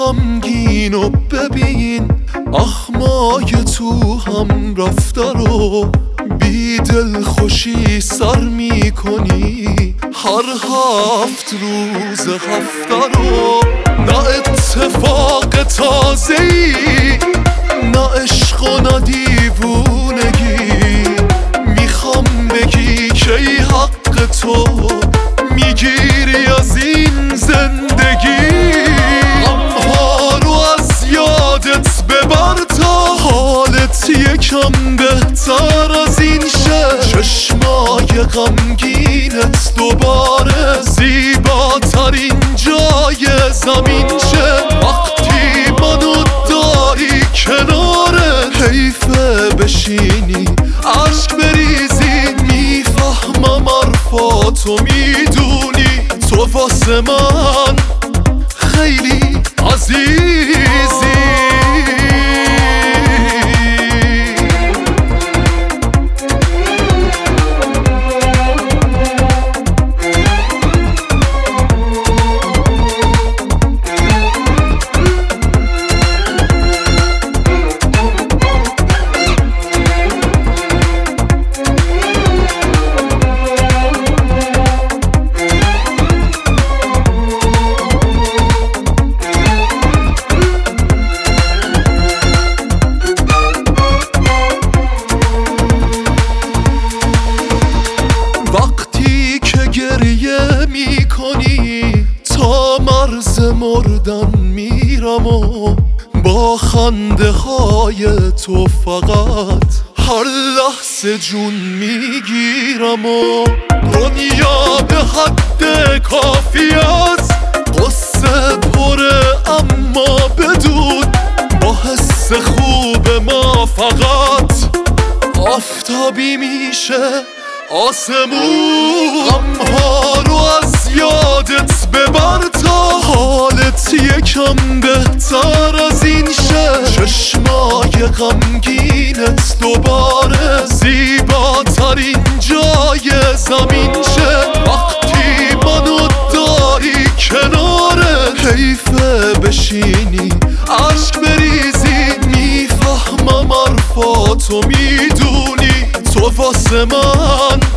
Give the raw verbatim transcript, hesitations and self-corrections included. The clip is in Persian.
غمگینو ببین، اخمای تو هم رفته رو بی دل خوشی سر میکنی هر هفت روز هفته رو. نه اتفاق تازه‌ای، نه عشق و نه دیوونگی، میخوام بگی که ای حق تو میگیری از این زندگی. غمها رو از یادت ببر تا حالت یکم بهتر از این شه. چشمای غمگینت دوباره زیباترین جای زمین شه. وقتی منو داری کناره حیفه بشینی عشق بریزی. میفهمم حرفاتو میدونی تو واسه من خیلی عزیزی. وقتی که گریه میکنی تا مرز مردن میرم و با خنده های تو فقط هر لحظه جون میگیرم و دنیا به حد کافی است قصه پره اما بدون با حس خوب ما فقط آفتابی میشه آسمون. غمها رو از یادت ببر تا حالت یکم بهتر از این شه. چشمای غمگینت دوباره زیباترین جای زمین شه. وقتی منو داری کناره حیفه بشینی عشق بریزی. میفهمم حرفاتو میدونی تو واسه من